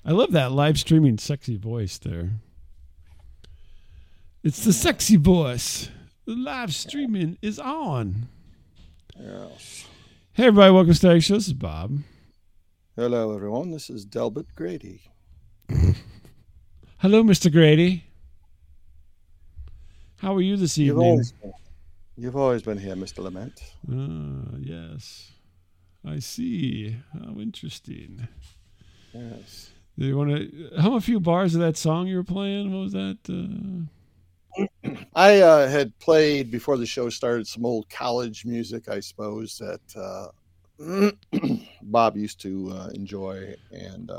I love that live streaming sexy voice there. It's the sexy voice. The live streaming is on. Yes. Hey, everybody. Welcome to Static Show. This is Bob. Hello, everyone. This is Delbert Grady. Hello, Mr. Grady. How are you this evening? You've always been here, Mr. Lament. Yes. I see. How interesting. Yes. Do you want to hum a few bars of that song you were playing? What was that? I had played before the show started some old college music, I suppose, that Bob used to enjoy, and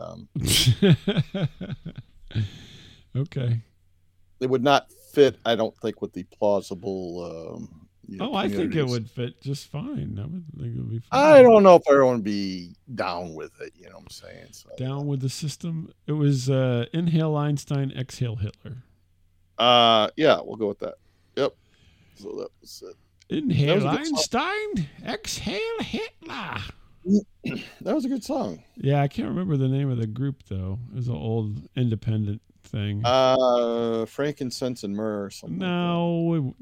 okay. It would not fit, I don't think, with the plausible. I think it would fit just fine. I would think it would be fine. I don't know if everyone would be down with it. You know what I'm saying? So, down with the system. It was Inhale Einstein, Exhale Hitler. Yeah, we'll go with that. Yep. So that was it. Inhale Einstein, Exhale Hitler. That was a good song. Yeah, I can't remember the name of the group though. It was an old independent thing. Frankincense and Myrrh or something. No.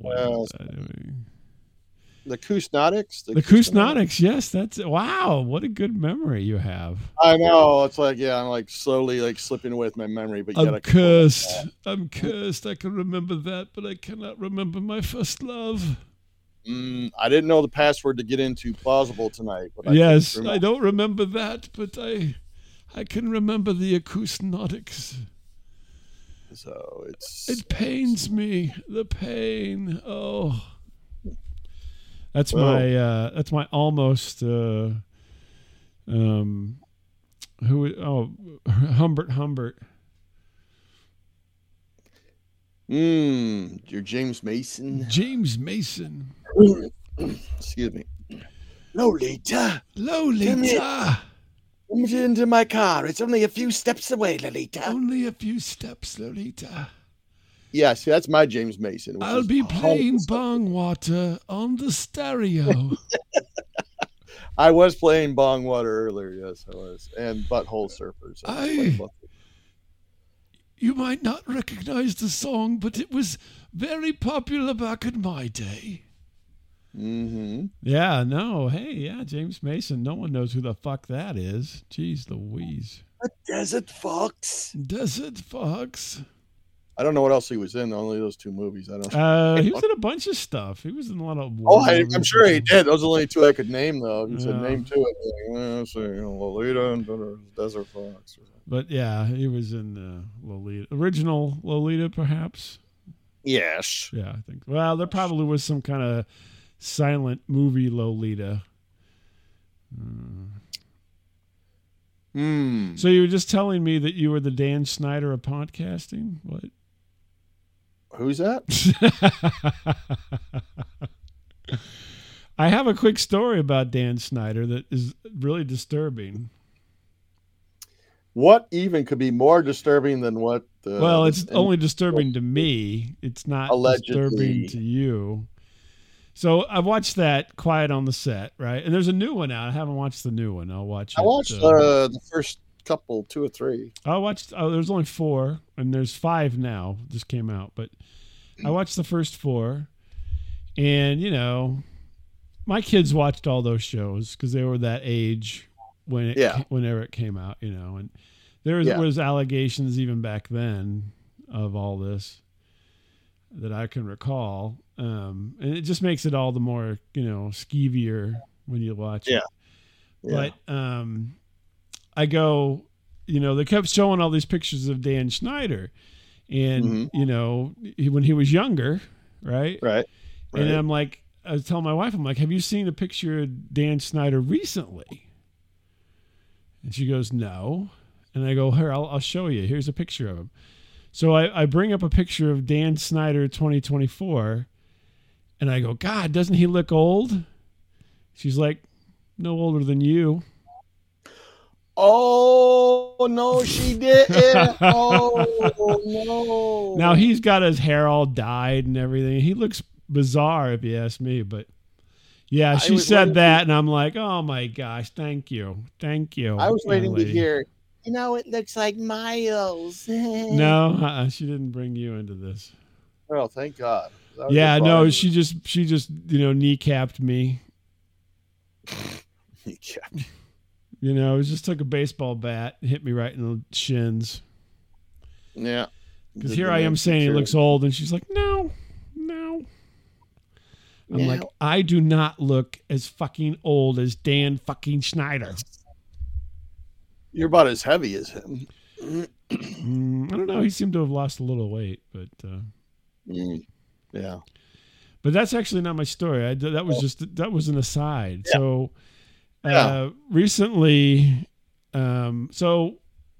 The Koosnotics? The Koosnotics, yes. That's wow, what a good memory you have. I know. It's like, I'm like slowly like slipping away with my memory, but I'm cursed. I'm cursed. I can remember that, but I cannot remember my first love. I didn't know the password to get into Plausible tonight. But I don't remember that, but I can remember the Koosnotics. So it pains me. The pain. Oh. That's my almost Humbert. You're James Mason. James Mason. Excuse me. Lolita. Come into my car. It's only a few steps away, Lolita. Only a few steps, Lolita. Yeah, see, that's my James Mason. I'll be playing Bong Water on the stereo. I was playing Bong Water earlier, yes, I was. And Butthole Surfers. You might not recognize the song, but it was very popular back in my day. Mm-hmm. Yeah, no, hey, yeah, James Mason. No one knows who the fuck that is. Jeez Louise. A Desert Fox. Desert Fox. I don't know what else he was in. Only those two movies. I don't. He was in a bunch of stuff. He was in a lot of. I'm sure he did. Those are the only two I could name, though. You said name two. Lolita and Desert Fox. But yeah, he was in Lolita, original Lolita, perhaps. Yes. Yeah, I think. Well, there probably was some kind of silent movie Lolita. So you were just telling me that you were the Dan Snyder of podcasting? What? Who's that? I have a quick story about Dan Snyder that is really disturbing. What even could be more disturbing than what? Well, it's only disturbing to me. It's not disturbing to you. So I've watched that Quiet on the Set, right? And there's a new one out. I haven't watched the new one. I'll watch it. I watched the first couple, 2 or 3. I watched. There's only 4, and there's 5 now. Just came out, but I watched the first 4, and my kids watched all those shows because they were that age whenever it came out, and there was allegations even back then of all this that I can recall. And it just makes it all the more, skeevier when you watch it. But I go, they kept showing all these pictures of Dan Snyder and, when he was younger, right? Right. And I'm like, I was telling my wife, I'm like, have you seen a picture of Dan Snyder recently? And she goes, no. And I go, here, I'll show you. Here's a picture of him. So I bring up a picture of Dan Snyder 2024, and I go, God, doesn't he look old? She's like, no older than you. Oh, no, she didn't. Oh, no. Now, he's got his hair all dyed and everything. He looks bizarre, if you ask me, but yeah, she said that, and I'm like, oh, my gosh, thank you. I was waiting to hear it looks like Miles. No, she didn't bring you into this. Oh, thank God. Yeah, no, she just kneecapped me. Kneecapped. It just took a baseball bat, hit me right in the shins. Yeah. Because here I am saying he looks old, and she's like, no. I'm like, I do not look as fucking old as Dan fucking Schneider. You're about as heavy as him. I don't know. He seemed to have lost a little weight, but yeah. But that's actually not my story. That was an aside. Yeah. So recently, so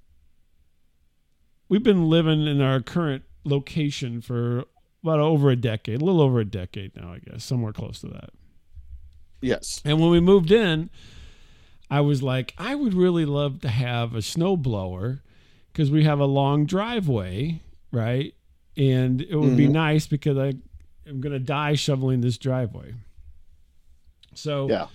we've been living in our current location for about over a decade, a little over a decade now, I guess, somewhere close to that. Yes. And when we moved in, I was like, I would really love to have a snowblower because we have a long driveway, right? And it would be nice because I'm going to die shoveling this driveway. So yeah.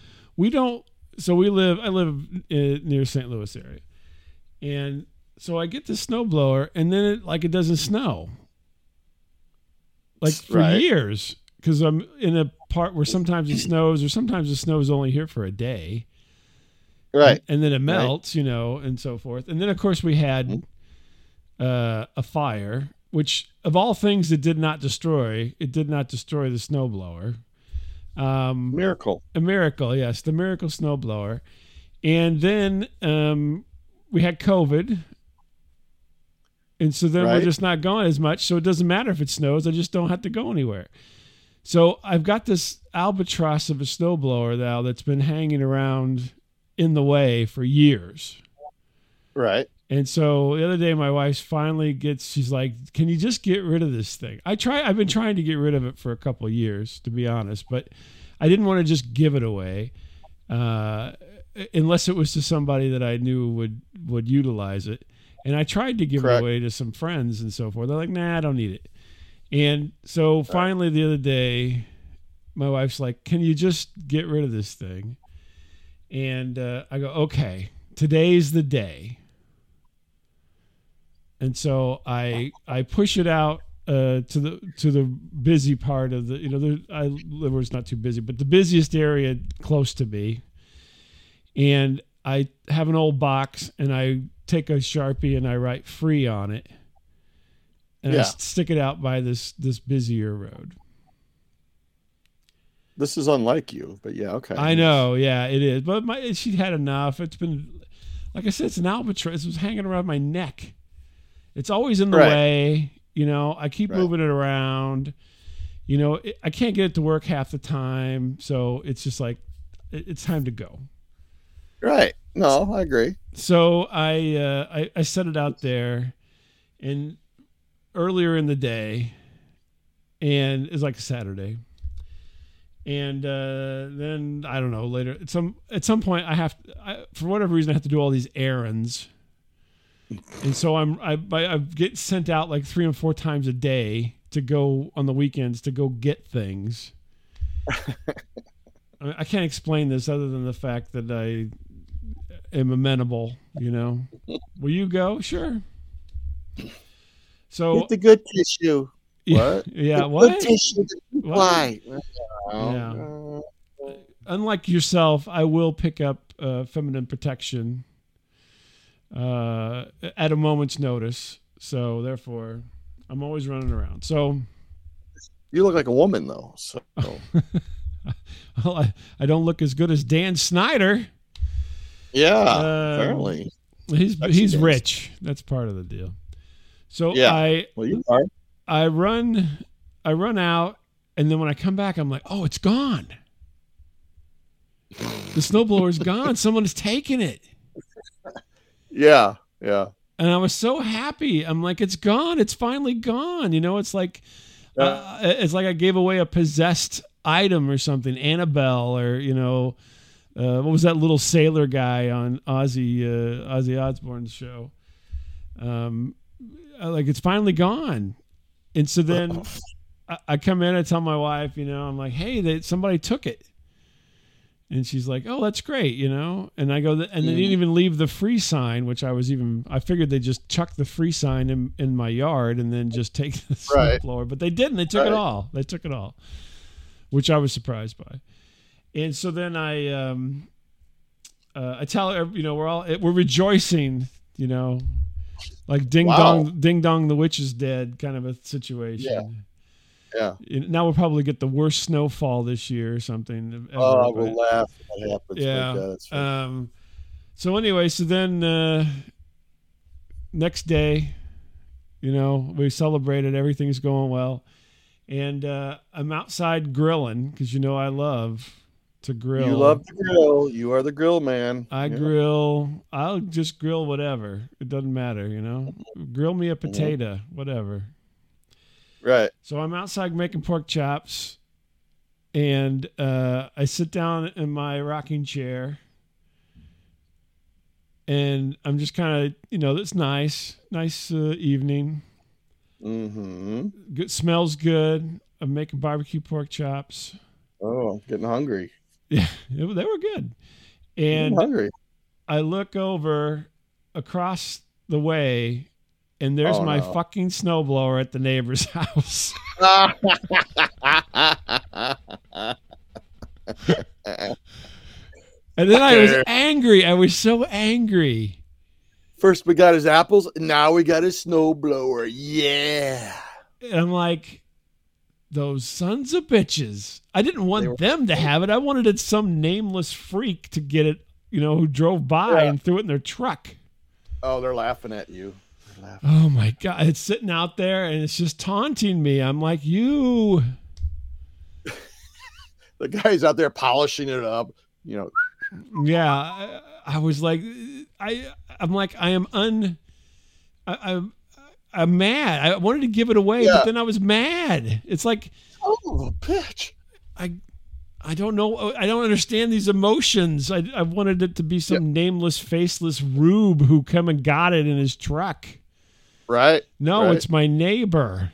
I live near St. Louis area. And so I get the snowblower and then it doesn't snow. Like for years, because I'm in a part where sometimes it snows or sometimes the snow is only here for a day. Right. And then it melts, and so forth. And then, of course, we had a fire, which of all things it did not destroy the snowblower. Miracle. A miracle, yes. The miracle snowblower. And then we had COVID. And so then we're just not going as much. So it doesn't matter if it snows. I just don't have to go anywhere. So I've got this albatross of a snowblower now that's been hanging around in the way for years. Right. And so the other day, my wife finally she's like, can you just get rid of this thing? I've been trying to get rid of it for a couple of years, to be honest, but I didn't want to just give it away unless it was to somebody that I knew would utilize it. And I tried to give it away to some friends and so forth. They're like, nah, I don't need it. And so finally the other day, my wife's like, can you just get rid of this thing? And I go, okay, today's the day. And so I push it out to the busy part of the, I live where it's not too busy, but the busiest area close to me. And I have an old box and I take a Sharpie and I write free on it. And I stick it out by this busier road. This is unlike you, but yeah, okay. I know, yeah, it is. But she had enough. It's been, like I said, it's an albatross. It was hanging around my neck. It's always in the way. I keep moving it around. I can't get it to work half the time. So it's just like, it's time to go. Right. No, I agree. So I set it out there and earlier in the day, and it's like a Saturday. And then I don't know, later at some point for whatever reason I have to do all these errands. And so I get sent out like 3 and 4 times a day to go on the weekends to go get things. I can't explain this other than the fact that I am amenable, Will you go? Sure. So get the good tissue. What? Yeah, what? Good tissue. Why? Yeah. Unlike yourself, I will pick up feminine protection at a moment's notice. So therefore, I'm always running around. So you look like a woman, though. So well, I don't look as good as Dan Schneider. Yeah, apparently he's rich. That's part of the deal. So you are. I run out, and then when I come back, I'm like, oh, it's gone. The snowblower's gone. Someone has taken it. Yeah, yeah. And I was so happy. I'm like, it's gone. It's finally gone. It's like, I gave away a possessed item or something. Annabelle, or what was that little sailor guy on Ozzy Osbourne's show? Like it's finally gone. And so then I come in, I tell my wife, I'm like, hey, somebody took it. And she's like, "Oh, that's great," you know. And I go, and they didn't even leave the free sign, which I figured they just chuck the free sign in my yard and then just take the snowblower. But they didn't. They took it all. They took it all, which I was surprised by. And so then I tell her, you know, we're rejoicing, you know, like ding dong, the witch is dead kind of a situation. Yeah. Now we'll probably get the worst snowfall this year or something. Ever, I will laugh if that happens. Yeah. So anyway, so then next day, you know, we celebrated. Everything's going well. And I'm outside grilling because, you know, I love to grill. You love to grill. You are the grill man. I grill. I'll just grill whatever. It doesn't matter, you know. Grill me a potato, whatever. Right. So I'm outside making pork chops, and I sit down in my rocking chair, and I'm just kind of, you know, it's nice evening. Mm-hmm. Good, smells good. I'm making barbecue pork chops. Oh, I'm getting hungry. Yeah, they were good. And I'm hungry. I look over across the way, and there's my fucking snowblower at the neighbor's house. And then I was angry. I was so angry. First we got his apples, and now we got his snowblower. Yeah. And I'm like, those sons of bitches. I didn't want them to have it. I wanted it some nameless freak to get it, you know, who drove by and threw it in their truck. Oh, they're laughing at you. Oh my God. It's sitting out there and it's just taunting me. I'm like, you. The guy's out there polishing it up, you know. Yeah. I was like, I'm like, I'm mad. I wanted to give it away, but then I was mad. It's like, oh, bitch. I don't know. I don't understand these emotions. I wanted it to be some nameless, faceless rube who come and got it in his truck. Right. No, it's my neighbor.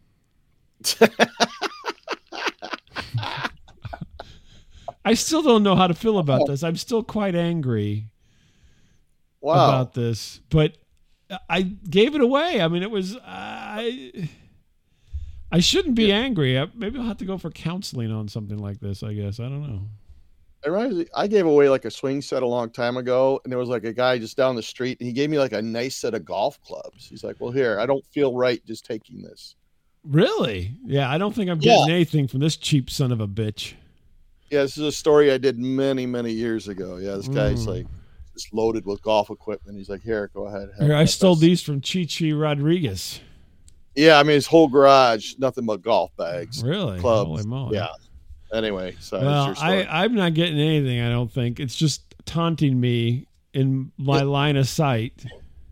I still don't know how to feel about this. I'm still quite angry about this, but I gave it away. I mean, it was I shouldn't be angry. Maybe I'll have to go for counseling on something like this, I guess. I don't know. I gave away like a swing set a long time ago, and there was like a guy just down the street, and he gave me like a nice set of golf clubs. He's like, well, here, I don't feel right just taking this. Really? Yeah, I don't think I'm getting anything from this cheap son of a bitch. Yeah, this is a story I did many, many years ago. Yeah, this guy's like just loaded with golf equipment. He's like, here, go ahead. Here, I stole these from Chi Rodriguez. Yeah, I mean, his whole garage, nothing but golf bags. Really? Clubs. Holy moly. Yeah. Anyway, so well, I'm not getting anything, I don't think. It's just taunting me in my line of sight.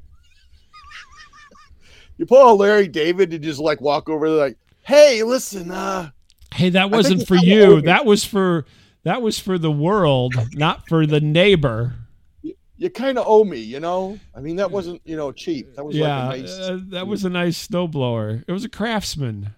You pull a Larry David and just like walk over there like, hey, listen, hey, that wasn't for you. That was for the world, not for the neighbor. You kind of owe me, you know? I mean, that wasn't, you know, cheap. That was like a nice that was a nice snowblower. It was a Craftsman.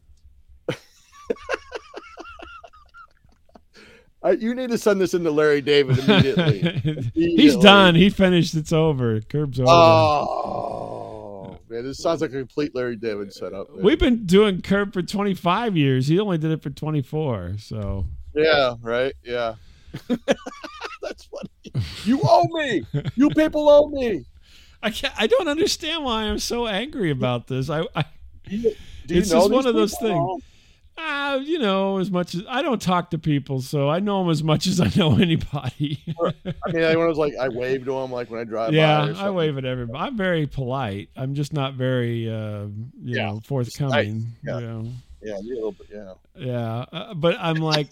You need to send this into Larry David immediately. He's done. He finished. It's over. Curb's over. Oh, man. This sounds like a complete Larry David setup. Man. We've been doing Curb for 25 years. He only did it for 24. So. Yeah, right. Yeah. That's funny. You owe me. You people owe me. I don't understand why I'm so angry about this. Do you it's know just one of those people? things. You know, as much as I don't talk to people, so I know them as much as I know anybody. I mean, I was like, I wave to them like when I drive by. Yeah, I wave at everybody. I'm very polite. I'm just not very, you know, forthcoming. Yeah, you know. Yeah, a little bit. Yeah. Yeah, but I'm like,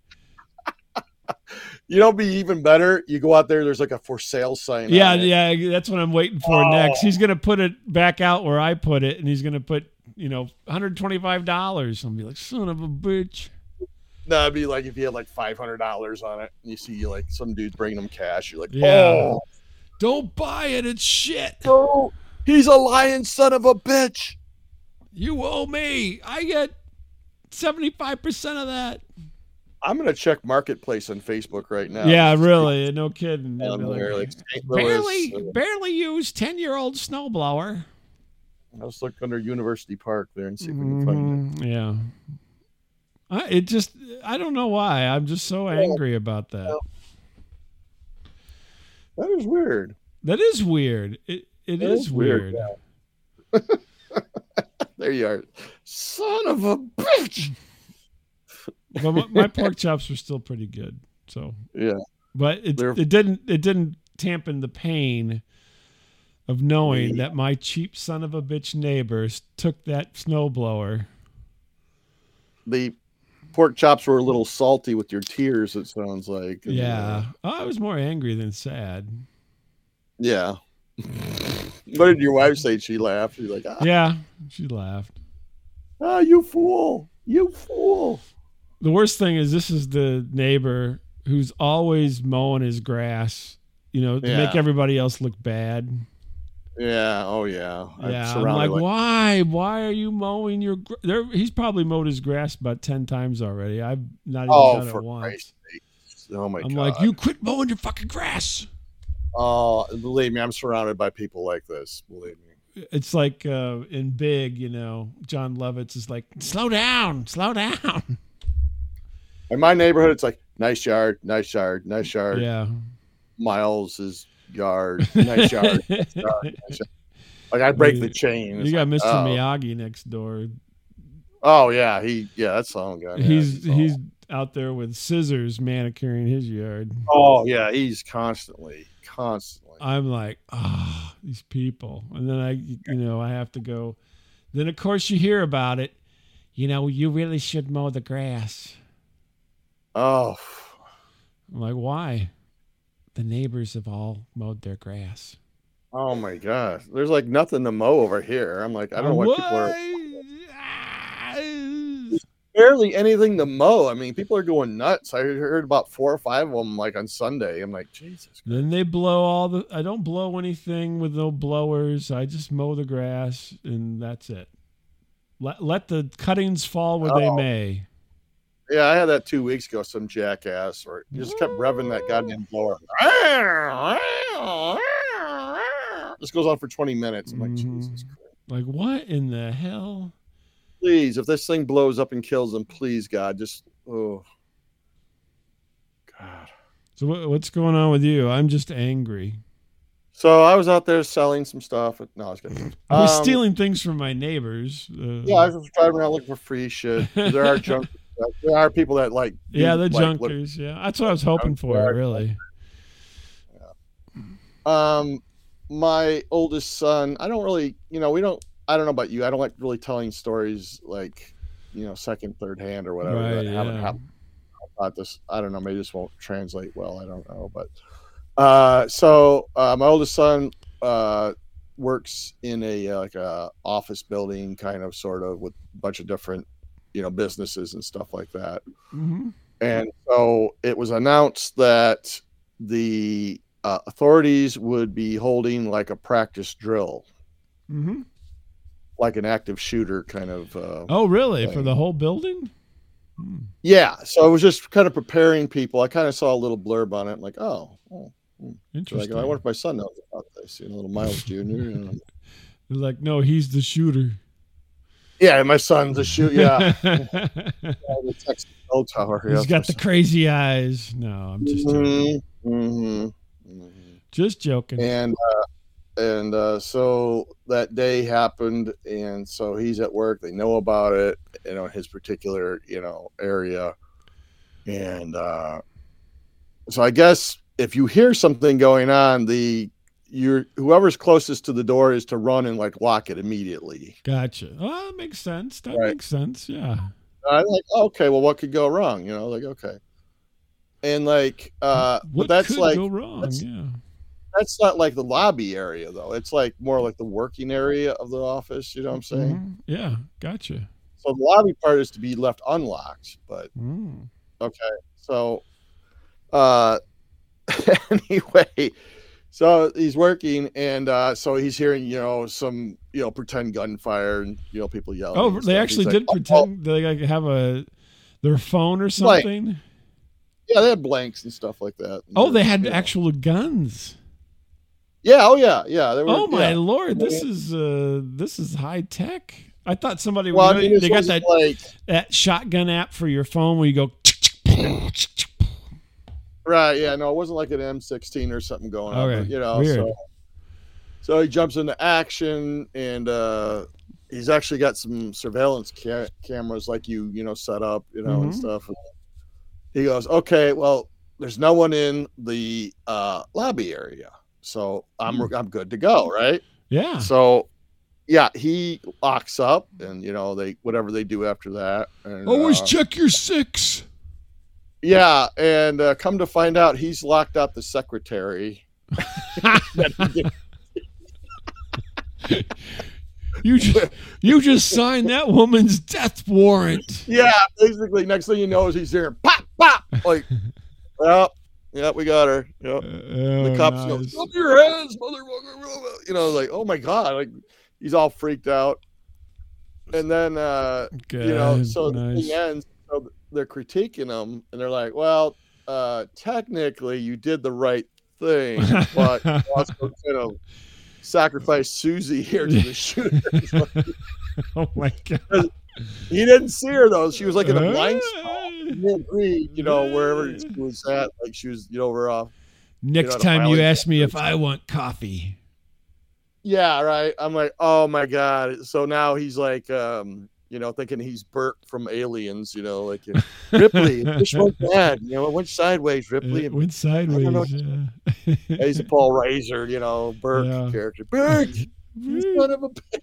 you know, be even better. You go out there. There's like a for sale sign. Yeah, yeah. That's what I'm waiting for next. He's gonna put it back out where I put it, and he's gonna put, you know, $125. I'll be like, son of a bitch. No, it'd be like if you had like $500 on it, and you see like some dude bringing them cash. You're like, don't buy it. It's shit. Oh, he's a lying son of a bitch. You owe me. I get 75% of that. I'm gonna check Marketplace on Facebook right now. Yeah, just to really, no kidding. see They'll be there, like like, St. Louis. barely used 10-year-old snowblower. Let's look under University Park there and see if we can find it. Yeah. I don't know why. I'm just so angry about that. That is weird. That is weird. It is weird. Yeah. There you are. Son of a bitch. But my pork chops were still pretty good. So yeah. But it didn't dampen the pain of knowing that my cheap son of a bitch neighbors took that snowblower. The pork chops were a little salty with your tears, it sounds like. Yeah. I was more angry than sad. Yeah. What did your wife say? She laughed. She's like, Yeah, she laughed. You fool. You fool. The worst thing is this is the neighbor who's always mowing his grass, to make everybody else look bad. Yeah. Oh, yeah. I'm like, why? Why are you mowing your he's probably mowed his grass about 10 times already. I've not even done it once. Oh, my God. I'm like, you quit mowing your fucking grass. Oh, believe me, I'm surrounded by people like this. Believe me. It's like in Big, John Lovitz is like, slow down. In my neighborhood, it's like, nice yard, nice yard, nice yard. Yeah. Miles's yard, nice yard, nice yard, nice yard. Like I break the chain. You got Mr. Miyagi next door. Oh yeah, that's the guy. He's out there with scissors manicuring his yard. Oh yeah, he's constantly. I'm like, these people, and then I have to go. Then of course you hear about it. You really should mow the grass. Oh, I'm like, why? The neighbors have all mowed their grass. Oh my gosh, there's like nothing to mow over here. I'm like, I don't know what people are. Barely anything to mow. I mean, people are going nuts. I heard about 4 or 5 of them like on Sunday. I'm like, Jesus Christ. Then they blow I don't blow anything with no blowers. I just mow the grass and that's it. Let the cuttings fall where they may. Yeah, I had that 2 weeks ago. Some jackass or just kept revving that goddamn blower. This goes on for 20 minutes. I'm like, Jesus Christ. Like, what in the hell? Please, if this thing blows up and kills them, please, God, just, God. So what's going on with you? I'm just angry. So I was out there selling some stuff. No, I was kidding. I was stealing things from my neighbors. Yeah, I was just driving around looking for free shit. There are there are people that like. The junkers. Yeah, that's what I was hoping for, really. Yeah. My oldest son, I don't really, I don't know about you. I don't like really telling stories like, second, third hand or whatever. Right, that haven't happened. About this, I don't know. Maybe this won't translate well. I don't know. But so my oldest son works in a office building, kind of, sort of, with a bunch of different, businesses and stuff like that. Mm-hmm. And so it was announced that the authorities would be holding like a practice drill. Mm-hmm. Like an active shooter kind of. Oh, really? Thing. For the whole building? Yeah. So I was just kind of preparing people. I kind of saw a little blurb on it. I'm like, interesting. Like, I wonder if my son knows about this. Little Miles Jr. They're like, no, he's the shooter. Yeah, my son's a shooter. Yeah. The Texas Bell Tower. He's got the crazy eyes. No, I'm just joking. Just joking. And so that day happened, and so he's at work. They know about it, in his particular, area. And so I guess if you hear something going on, whoever's closest to the door is to run and like lock it immediately. Gotcha. Oh, that makes sense. Makes sense. Yeah. I'm like, okay, well, what could go wrong? Like, okay. And like, what but that's could like, go wrong? Yeah. That's not like the lobby area, though. It's like more like the working area of the office. You know what I'm saying? Mm-hmm. Yeah, gotcha. So the lobby part is to be left unlocked, but okay. So, anyway, so he's working, and so he's hearing, some, pretend gunfire and people yelling. Oh, they actually did pretend they like have their phone or something. Yeah, they had blanks and stuff like that. Oh, they had actual guns. Yeah. Oh, yeah. Yeah. They were, Oh my yeah. Lord, this is high tech. I thought somebody Well, they got that like, that shotgun app for your phone where you go. Right. Yeah. No, it wasn't like an M16 or something going on. Okay. But, you know, Weird. so he jumps into action, and he's actually got some surveillance cameras like you know, set up, you know, and stuff. And he goes, okay, well, there's no one in the lobby area, so I'm good to go, right? Yeah. So, yeah, he locks up, and you know, whatever they do after that. And, always check your 6. Yeah, and come to find out, he's locked up the secretary. You just signed that woman's death warrant. Yeah, basically, next thing you know is he's hearing pop, pop, like, well, yeah, we got her. Yep. The cops go, "Stop your hands, motherfucker!" You know, like, oh my god, like he's all freaked out. And then, you know, so the thing ends. So they're critiquing him, and they're like, "Well, technically, you did the right thing, but you also kind of sacrificed Susie here to the shooters." Oh my god! He didn't see her though; she was like in a blind spot. He didn't agree, you know, wherever she was at, like she was, you know, we're off. Next time you ask me if I want coffee. Yeah, right. I'm like, oh my god. So now he's like, you know, thinking he's Bert from Aliens, you know, like Ripley, which one's bad? You know, it went sideways, Ripley. It went sideways. Yeah. He's a Paul Reiser, you know, Bert character. Bert, you son of a bitch.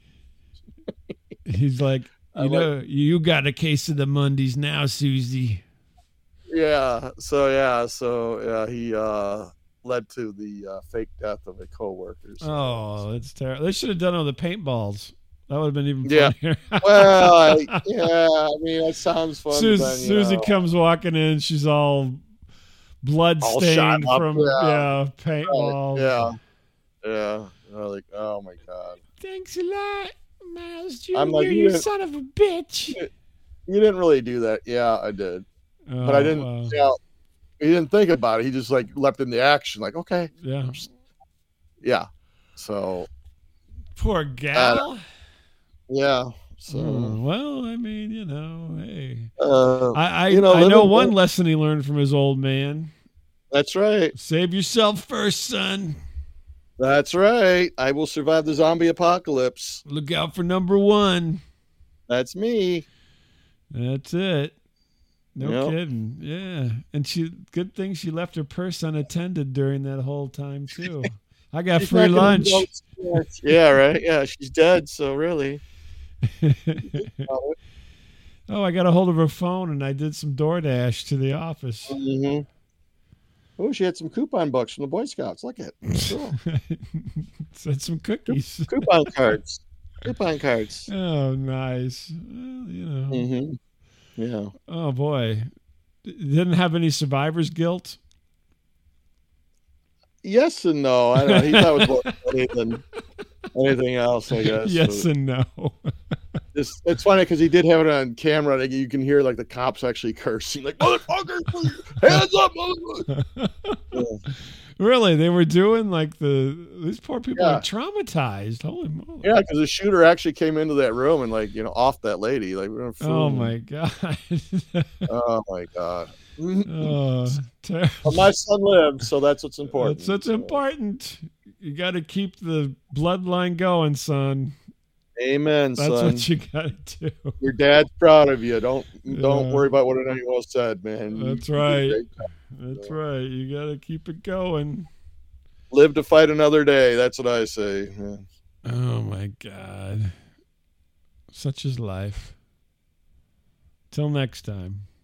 He's like, you got a case of the Mondays now, Susie. Yeah. So he led to the fake death of a coworker. So, oh, that's terrible. They should have done all the paintballs. That would have been even funnier. Well, I mean, that sounds fun. Susie comes walking in. She's all blood stained from paintballs. Yeah. Like, oh my god. Thanks a lot, Miles Jr. I'm like, you son of a bitch. You didn't really do that. Yeah, I did. But I didn't. He didn't think about it. He just like leapt in the action. Like, okay. Yeah. Yeah. So. Poor gal. Yeah. So. Well, I mean, you know, hey. I know one lesson he learned from his old man. That's right. Save yourself first, son. That's right. I will survive the zombie apocalypse. Look out for number 1. That's me. That's it. No kidding. Yeah. And good thing she left her purse unattended during that whole time, too. I got free lunch. Yeah, right. Yeah, she's dead, so really. Oh, I got a hold of her phone, and I did some DoorDash to the office. Mm-hmm. Oh, she had some coupon bucks from the Boy Scouts. Look at it. Cool. Said some cookies. Coupon cards. Coupon cards. Oh, nice. Well, you know. Mm-hmm. Yeah. Oh, boy. Didn't have any survivor's guilt? Yes and no. I don't know. He thought it was more funny than anything else, I guess. Yes and no. It's funny because he did have it on camera. Like, you can hear like the cops actually cursing, like, "Motherfucker, hands up, motherfucker!" Yeah. Really, they were doing like these poor people are traumatized. Holy moly! Yeah, because the shooter actually came into that room and like, you know, off that lady. Like, oh my god! Oh my god! Oh, well, my son lived, so that's what's important. That's what's important. You got to keep the bloodline going, son. Amen, That's son. what you got to do. Your dad's proud of you. Don't worry about what anyone else said, man. That's right. That's right. You got to keep it going. Live to fight another day. That's what I say. Yeah. Oh my God. Such is life. Till next time.